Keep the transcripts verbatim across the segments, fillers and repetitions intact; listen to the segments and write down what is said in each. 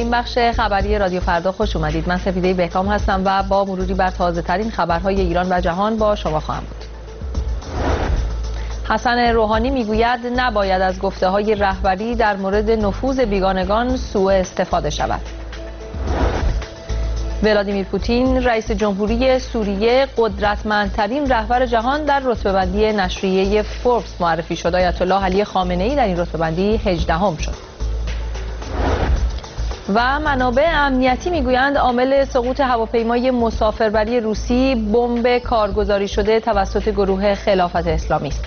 این بخش خبری رادیو فردا خوش اومدید. من سپیده بهکام هستم و با مروری بر تازه ترین خبرهای ایران و جهان با شما خواهم بود. حسن روحانی میگوید نباید از گفته‌های رهبری در مورد نفوذ بیگانگان سوء استفاده شود. ولادیمیر پوتین رئیس جمهوری سوریه قدرتمندترین رهبر جهان در رتبه‌بندی نشریه فوربس معرفی شد. آیت الله علی خامنه‌ای در این رتبه‌بندی هجدهم شد. و منابع امنیتی میگویند عامل سقوط هواپیمای مسافربری روسی بمب کارگزاری شده توسط گروه خلافت اسلامی است.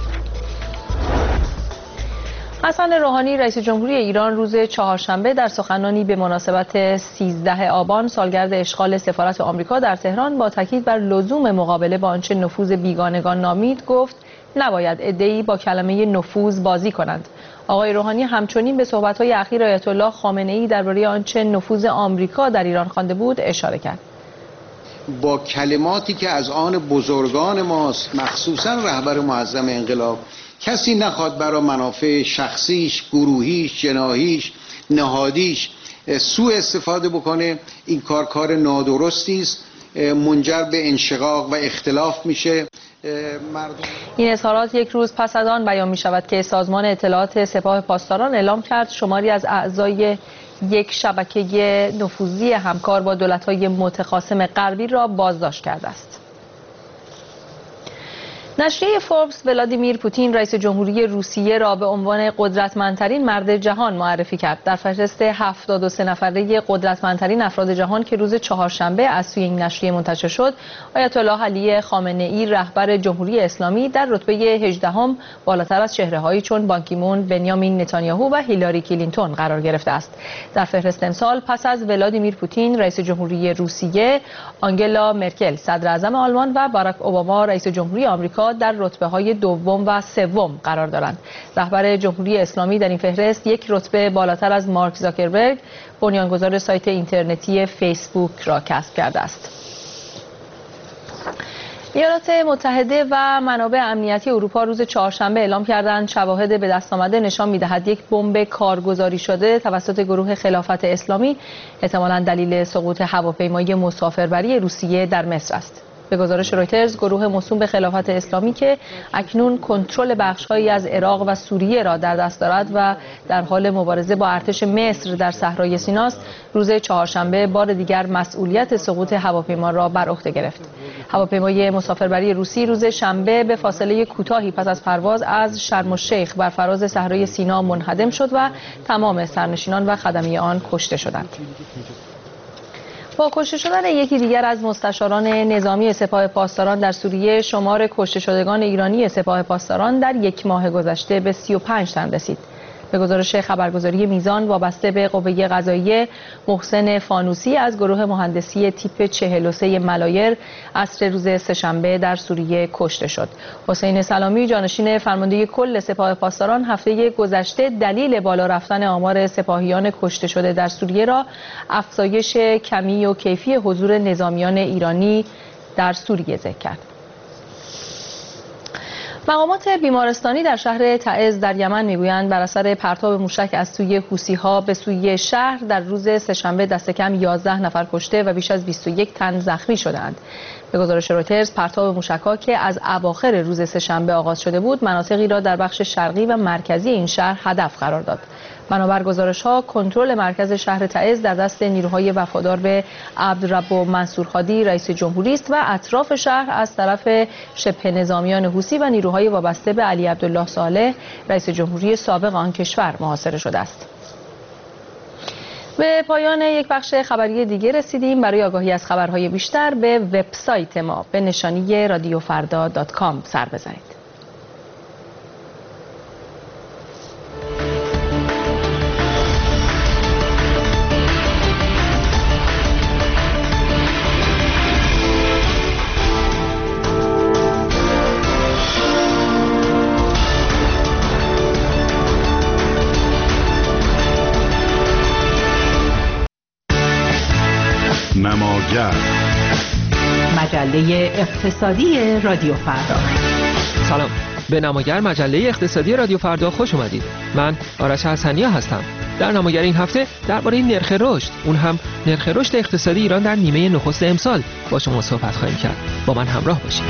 حسن روحانی رئیس جمهوری ایران روز چهارشنبه در سخنرانی به مناسبت سیزده آبان سالگرد اشغال سفارت آمریکا در تهران با تاکید بر لزوم مقابله با آنچه نفوذ بیگانگان نامید گفت نباید عده‌ای با کلمه نفوذ بازی کنند. آقای روحانی همچنین به صحبت‌های اخیر آیت الله خامنه‌ای درباره آنچه نفوذ آمریکا در ایران خوانده بود اشاره کرد. با کلماتی که از آن بزرگان ماست، مخصوصا رهبر معظم انقلاب، کسی نخواد برای منافع شخصیش، گروهیش، جناحیش، نهادیش سوء استفاده بکنه. این کار کار نادرستی است، منجر به انشقاق و اختلاف میشه. مردم... این اظهارات یک روز پس از آن بیان می شود که سازمان اطلاعات سپاه پاسداران اعلام کرد شماری از اعضای یک شبکه نفوذی همکار با دولت‌های متخاصم غربی را بازداشت کرده است. نشریه فوربس ولادیمیر پوتین رئیس جمهوری روسیه را به عنوان قدرتمندترین مرد جهان معرفی کرد. در فهرست هفتاد و سه نفره قدرتمندترین افراد جهان که روز چهارشنبه از سوی این نشریه منتشر شد، آیت الله علی خامنه‌ای رهبر جمهوری اسلامی در رتبه هجدهم بالاتر از چهره‌هایی چون بان کی مون، بنیامین نتانیاهو و هیلاری کلینتون قرار گرفته است. در فهرست امسال پس از ولادیمیر پوتین رئیس جمهوری روسیه، آنگلا مرکل صدر اعظم آلمان و باراک اوباما رئیس جمهوری آمریکا در رتبه‌های دوم و سوم قرار دارند. رهبر جمهوری اسلامی در این فهرست یک رتبه بالاتر از مارک زاکربرگ، بنیانگذار سایت اینترنتی فیسبوک را کسب کرده است. ایالات متحده و منابع امنیتی اروپا روز چهارشنبه اعلام کردند شواهد به دست آمده نشان می‌دهد یک بمب کارگزاری شده توسط گروه خلافت اسلامی احتمالاً دلیل سقوط هواپیمای مسافربری روسیه در مصر است. به گزارش رویترز، گروه موسوم به خلافت اسلامی که اکنون کنترل بخش‌هایی از عراق و سوریه را در دست دارد و در حال مبارزه با ارتش مصر در صحرای سیناست، روز چهارشنبه بار دیگر مسئولیت سقوط هواپیما را بر عهده گرفت. هواپیمای مسافربری روسی روز شنبه به فاصله کوتاهی پس از پرواز از شرم الشیخ بر فراز صحرای سینا منهدم شد و تمام سرنشینان و خدمی آن کشته شدند. با کشته شدن یکی دیگر از مستشاران نظامی سپاه پاسداران در سوریه، شمار کشته شدگان ایرانی سپاه پاسداران در یک ماه گذشته به سی و پنج تن رسید. به گزارش خبرگزاری میزان وابسته به قوه قضاییه، محسن فانوسی از گروه مهندسی تیپ چهل و سه ملایر عصر روز سه‌شنبه در سوریه کشته شد. حسین سلامی جانشین فرمانده کل سپاه پاسداران هفته گذشته دلیل بالا رفتن آمار سپاهیان کشته شده در سوریه را افزایش کمی و کیفی حضور نظامیان ایرانی در سوریه ذکر کرد. مقامات بیمارستانی در شهر تعز در یمن میگویند بر اثر پرتاب موشک از سوی حوثی‌ها به سوی شهر در روز سه‌شنبه دست کم یازده نفر کشته و بیش از بیست و یک تن زخمی شدند. به گزارش رویترز، پرتاب موشک‌ها که از اواخر روز سه‌شنبه آغاز شده بود، مناطقی را در بخش شرقی و مرکزی این شهر هدف قرار داد. بنابر گزارش‌ها، کنترل مرکز شهر تعز در دست نیروهای وفادار به عبدالرب منصور هادی رئیس جمهوری است و اطراف شهر از طرف شبه نظامیان حوثی و نیروهای وابسته به علی عبدالله صالح رئیس جمهوری سابق آن کشور محاصره شده است. به پایان یک بخش خبری دیگه رسیدیم. برای آگاهی از خبرهای بیشتر به وبسایت ما به نشانی رادیو فردا دات کام سر بزنید. نماگر مجله اقتصادی رادیو فردا. سلام، به نماگر مجله اقتصادی رادیو فردا خوش اومدید. من آرش حسنی هستم. در نمایش این هفته درباره نرخ رشد، اون هم نرخ رشد اقتصادی ایران در نیمه نخست امسال با شما صحبت خواهیم کرد. با من همراه باشید.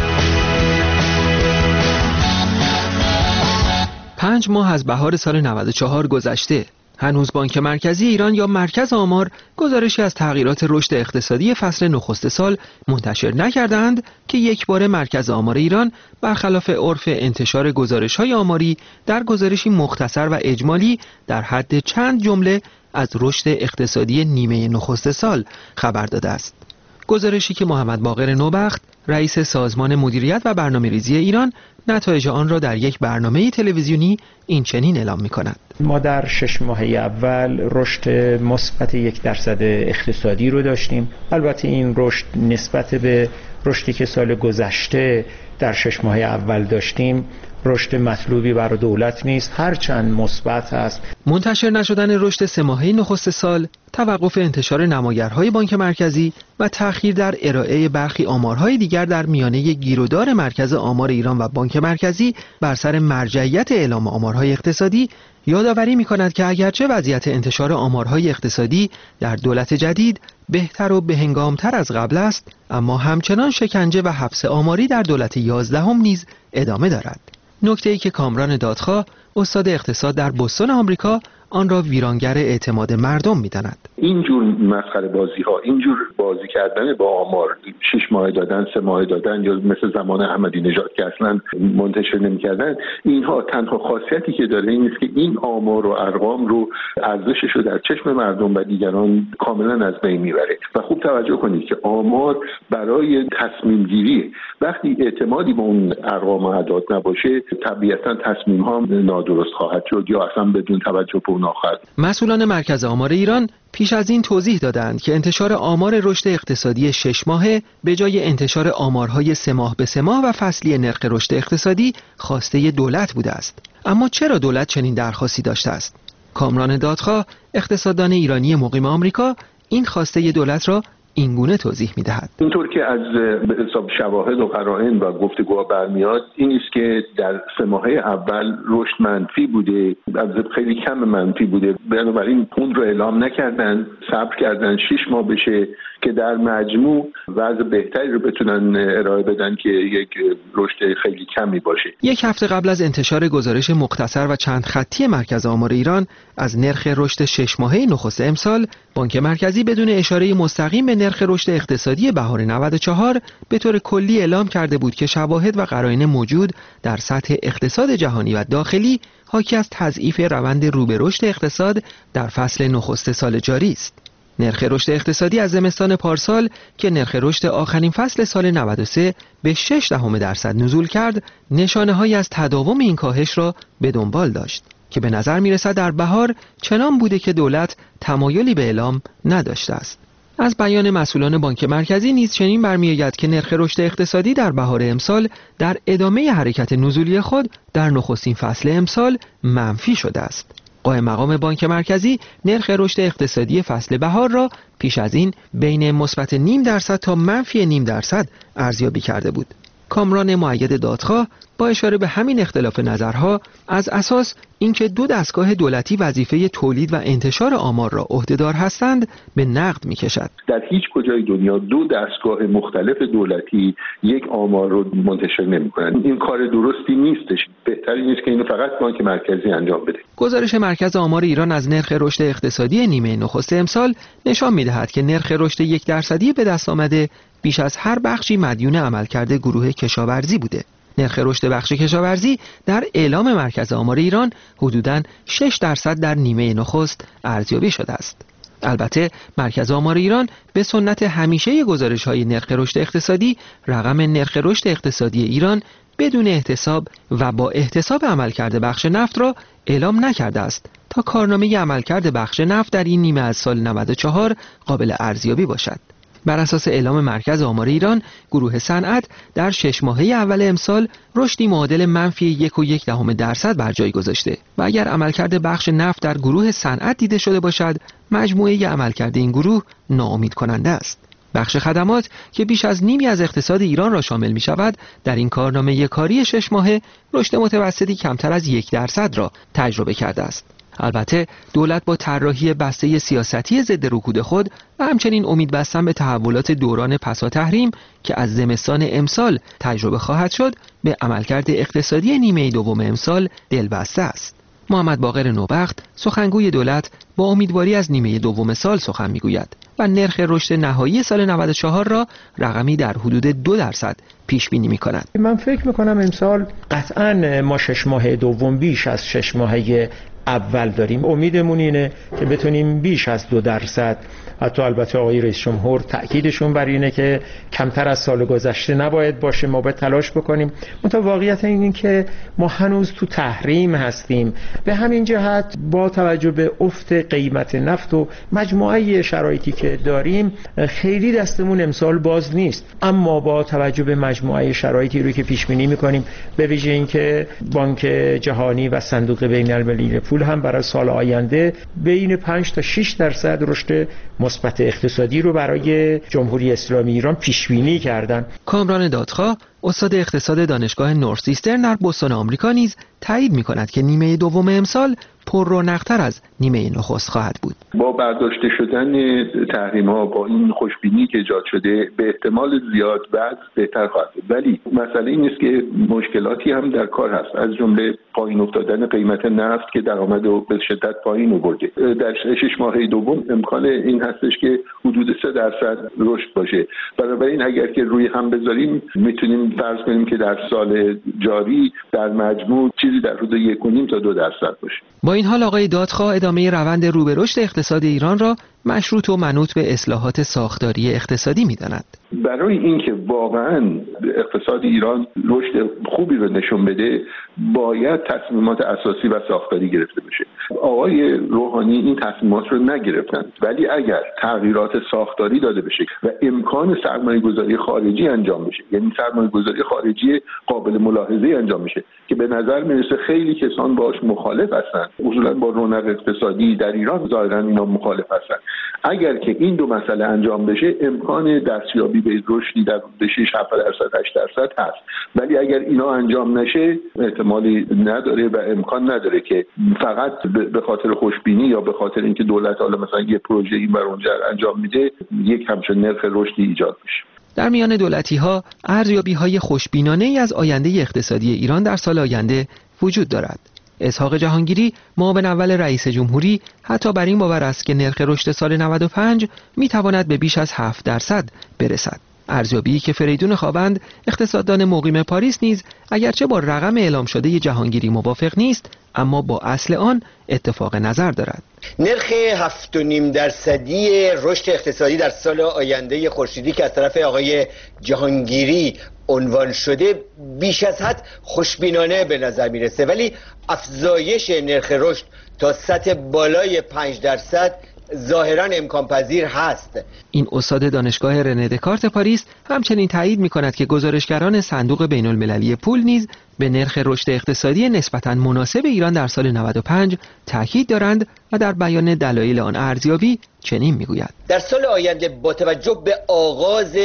پنج ماه از بهار سال نود و چهار گذشته. هنوز بانک مرکزی ایران یا مرکز آمار گزارشی از تغییرات رشد اقتصادی فصل نخست سال منتشر نکردند که یک بار مرکز آمار ایران برخلاف عرف انتشار گزارش‌های آماری در گزارشی مختصر و اجمالی در حد چند جمله از رشد اقتصادی نیمه نخست سال خبر داده است. گزارشی که محمد باقر نوبخت رئیس سازمان مدیریت و برنامه‌ریزی ایران نتایج آن را در یک برنامه تلویزیونی این چنین اعلام می‌کند. ما در شش ماهه اول رشد مثبت یک درصد اقتصادی رو داشتیم. البته این رشد نسبت به رشدی که سال گذشته در شش ماهه اول داشتیم رشد مطلوبی برای دولت نیست، هرچند مثبت است. منتشر نشدن رشد سه ماهه نخست سال، توقف انتشار نمایرهای بانک مرکزی و تأخیر در ارائه برخی آمارهای دیگر در میانه گیرودار مرکز آمار ایران و بانک مرکزی بر سر مرجعیت اعلام آمارهای اقتصادی یادآوری می‌کند که اگرچه وضعیت انتشار آمارهای اقتصادی در دولت جدید بهتر و بهنگامتر از قبل است، اما همچنان شکنجه و حبس آماری در دولت یازدهم نیز ادامه دارد. نکته‌ای که کامران دادخواه، استاد اقتصاد در بوستون آمریکا، آن را ویرانگر اعتماد مردم می‌داند. اینجور مسخره بازی‌ها، اینجور بازی کردن با آمار، شش ماه دادن، سه ماه دادن، یا مثل زمان احمدی نژاد که اصلا منتشر نمی‌کردن، اینها تنها خاصیتی که داره این است که این آمار و ارقام رو ارزشش رو در چشم مردم و دیگران کاملا از بین میبره. و خوب توجه کنید که آمار برای تصمیم گیری، وقتی اعتمادی به اون ارقام و اعداد نباشه، طبیعتاً تصمیم‌ها نادرست خواهد شد یا اصلا بدون توجه به اون آخر. مسئولان مرکز آمار ایران پیش از این توضیح دادند که انتشار آمار رشد اقتصادی شش ماهه به جای انتشار آمارهای سه ماه به سه ماه و فصلی نرخ رشد اقتصادی خواسته دولت بوده است. اما چرا دولت چنین درخواستی داشته است؟ کامران دادخواه، اقتصاددان ایرانی مقیم آمریکا، این خواسته دولت را اینگونه توضیح می‌دهد. اینطور که از حساب شواهد و قرائن و گفتگوها برمیاد این است که در سه ماهه اول رشد منفی بوده، از خیلی کم منفی بوده، بنابراین اون رو اعلام نکردن، صبر کردن شش ماه بشه که در مجموع وضع بهتری رو بتونن ارائه بدن که یک رشد خیلی کمی باشه. یک هفته قبل از انتشار گزارش مختصر و چند خطی مرکز آمار ایران از نرخ رشد شش ماهه نخست امسال، بانک مرکزی بدون اشاره مستقیم به نرخ رشد اقتصادی بهار نود و چهار به طور کلی اعلام کرده بود که شواهد و قرائن موجود در سطح اقتصاد جهانی و داخلی حاکی از تضعیف روند رو به رشد اقتصاد در فصل نخست سال جاری است. نرخ رشد اقتصادی از زمستان پارسال که نرخ رشد آخرین فصل سال نود و سه به شش دهم درصد نزول کرد، نشانه‌هایی از تداوم این کاهش را به دنبال داشت که به نظر می‌رسد در بهار چنان بوده که دولت تمایلی به اعلام نداشته است. از بیان مسئولان بانک مرکزی نیز چنین برمی‌آید که نرخ رشد اقتصادی در بهار امسال در ادامه حرکت نزولی خود در نخستین فصل امسال منفی شده است. قائم مقام بانک مرکزی نرخ رشد اقتصادی فصل بهار را پیش از این بین مثبت نیم درصد تا منفی نیم درصد ارزیابی کرده بود. کامران مؤید دادخواه با اشاره به همین اختلاف نظرها از اساس اینکه دو دستگاه دولتی وظیفه تولید و انتشار آمار را عهده‌دار هستند به نقد می‌کشد. در هیچ کجای دنیا دو دستگاه مختلف دولتی یک آمار رو منتشر نمی‌کنند. این کار درستی نیستش. بهتری نیست که اینو فقط بانک مرکزی انجام بده. گزارش مرکز آمار ایران از نرخ رشد اقتصادی نیمه نخست امسال نشان می‌دهد که نرخ رشد یک درصدی به دست آمده بیش از هر بخشی مدیون عملکرد گروه کشاورزی بوده. نرخ رشد بخش کشاورزی در اعلام مرکز آمار ایران حدوداً شش درصد در نیمه نخست ارزیابی شده است. البته مرکز آمار ایران به سنت همیشه گزارش‌های نرخ رشد اقتصادی رقم نرخ رشد اقتصادی ایران بدون احتساب و با احتساب عملکرد بخش نفت را اعلام نکرده است تا کارنامه عملکرد بخش نفت در این نیمه از سال نود و چهار قابل ارزیابی باشد. بر اساس اعلام مرکز آمار ایران، گروه صنعت در شش ماهه اول امسال رشدی معادل منفی یک و یک دهم درصد بر جای گذاشته و اگر عملکرد بخش نفت در گروه صنعت دیده شده باشد، مجموعه عملکرد این گروه ناامید کننده است. بخش خدمات که بیش از نیمی از اقتصاد ایران را شامل می شود، در این کارنامه کاری شش ماهه رشد متوسطی کمتر از یک درصد را تجربه کرده است. البته دولت با طراحی بسته سیاستی ضد رکود خود و همچنین امید بستن به تحولات دوران پسا تحریم که از زمستان امسال تجربه خواهد شد، به عملکرد اقتصادی نیمه دوم امسال دلبسته است. محمد باقر نوبخت سخنگوی دولت با امیدواری از نیمه دوم سال سخن میگوید و نرخ رشد نهایی سال نود و چهار را رقمی در حدود دو درصد پیش بینی می کند. من فکر میکنم امسال قطعا ما شش ماه دوم بیش از شش ماهه اول داریم. امیدمون اینه که بتونیم بیش از دو درصد، حتی البته آقای رئیس جمهور تأکیدشون بر اینه که کمتر از سال گذشته نباید باشه، ما باید تلاش بکنیم. منتها واقعیت این که ما هنوز تو تحریم هستیم. به همین جهت با توجه به افت قیمت نفت و مجموعه شرایطی که داریم خیلی دستمون امسال باز نیست، اما با توجه به مجموعه شرایطی رو که پیش بینی می‌کنیم، به ویژه اینکه بانک جهانی و صندوق بین‌المللی پول هم برای سال آینده بین پنج تا شش درصد رشد مثبت اقتصادی رو برای جمهوری اسلامی ایران پیش بینی کردن. کامران دادخواه استاد اقتصاد دانشگاه نورث ایسترن در بوستون آمریکا نیز تایید می‌کند که نیمه دوم امسال پر رونق‌تر از نیمه نخست خواهد بود. با برداشته شدن تحریم‌ها، با این خوشبینی که ایجاد شده، به احتمال زیاد بعد بهتر خواهد بود. ولی مسئله این است که مشکلاتی هم در کار هست، از جمله پایین افتادن قیمت نفت که درآمد رو به شدت پایین آورده. در شش ماهه دوم امکان این هستش که حدود سه درصد رشد باشه. بنابراین اگر که روی هم بذاریم میتونیم فرض کنیم که در سال جاری در مجموع چیزی در حدود یک و نیم تا دو درصد باشه. با این حال آقای دادخواه ادامه روند رو به رشد اقتصاد ایران را مشروط و منوط به اصلاحات ساختاری اقتصادی می‌داند. برای اینکه واقعاً اقتصاد ایران رشد خوبی رو نشون بده، باید تصمیمات اساسی و ساختاری گرفته بشه. آقای روحانی این تصمیمات رو نگرفتن، ولی اگر تغییرات ساختاری داده بشه و امکان سرمایه‌گذاری خارجی انجام بشه، یعنی سرمایه‌گذاری خارجی قابل ملاحظه انجام بشه که به نظر میرسه خیلی کسان باش مخالف هستن، اصولاً با رونق اقتصادی در ایران ظاهراً اینا مخالف هستن. اگر که این دو مسئله انجام بشه، امکان دستیابی به رشدی در حدود شش هفت درصد هشت درصد هست. ولی اگر اینا انجام نشه، احتمالی نداره و امکان نداره که فقط به خاطر خوشبینی یا به خاطر اینکه دولت حالا مثلا یه پروژه این بر اونجا انجام میده، یک همچین نرخ رشدی ایجاد بشه. در میان دولتی‌ها ارزیابی‌های خوشبینانه‌ای از آینده اقتصادی ایران در سال آینده وجود دارد. اسحاق جهانگیری، معاون اول رئیس جمهوری، حتی بر این باور است که نرخ رشد سال نود و پنج میتواند به بیش از هفت درصد برسد. ارزیابی که فریدون خوابند، اقتصاددان مقیم پاریس، نیز اگرچه با رقم اعلام شده جهانگیری موافق نیست، اما با اصل آن اتفاق نظر دارد. نرخ هفت و نیم درصدی رشد اقتصادی در سال آینده خورشیدی که از طرف آقای جهانگیری عنوان شده بیش از حد خوشبینانه به نظر میرسه، ولی افزایش نرخ رشد تا سطح بالای پنج درصد ظاهراً امکان پذیر هست. این استاد دانشگاه رنه دکارت پاریس همچنین تایید می کند که گزارشگران صندوق بین المللی پول نیز به نرخ رشد اقتصادی نسبتاً مناسب ایران در سال نود و پنج تاکید دارند و در بیان دلایل آن ارزیابی چنین می گوید: در سال آینده با توجه به آغاز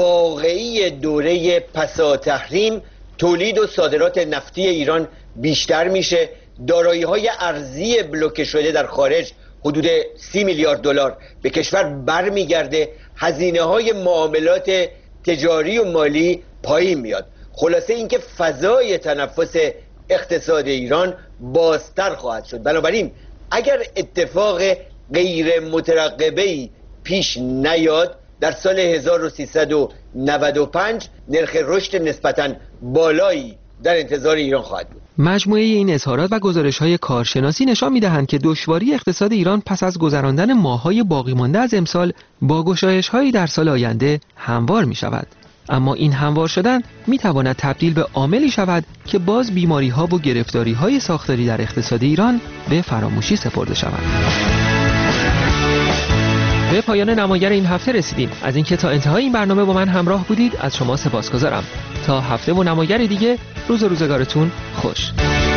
واقعی دوره پسا تحریم، تولید و صادرات نفتی ایران بیشتر میشه، دارایی‌های ارزی بلوکه شده در خارج حدود سی میلیارد دلار به کشور برمیگرده، هزینه‌های معاملات تجاری و مالی پایین میاد. خلاصه اینکه فضای تنفس اقتصاد ایران بازتر خواهد شد. بنابراین اگر اتفاق غیر مترقبه‌ای پیش نیاد، در سال هزار و سیصد و نود و پنج نرخ رشد نسبتاً بالایی در انتظار ایران خواهد بود. مجموعه این اظهارات و گزارش‌های کارشناسی نشان می‌دهند که دشواری اقتصاد ایران پس از گذراندن ماه‌های باقی مانده از امسال با گشایش‌هایی در سال آینده هموار می‌شود. اما این هموار شدن می‌تواند تبدیل به عاملی شود که باز بیماری‌ها و گرفتاری‌های ساختاری در اقتصاد ایران به فراموشی سپرده شود. به پایان نماگر این هفته رسیدیم. از اینکه تا انتهای این برنامه با من همراه بودید از شما سپاسگزارم. تا هفته و نماگر دیگه، روز و روزگارتون خوش.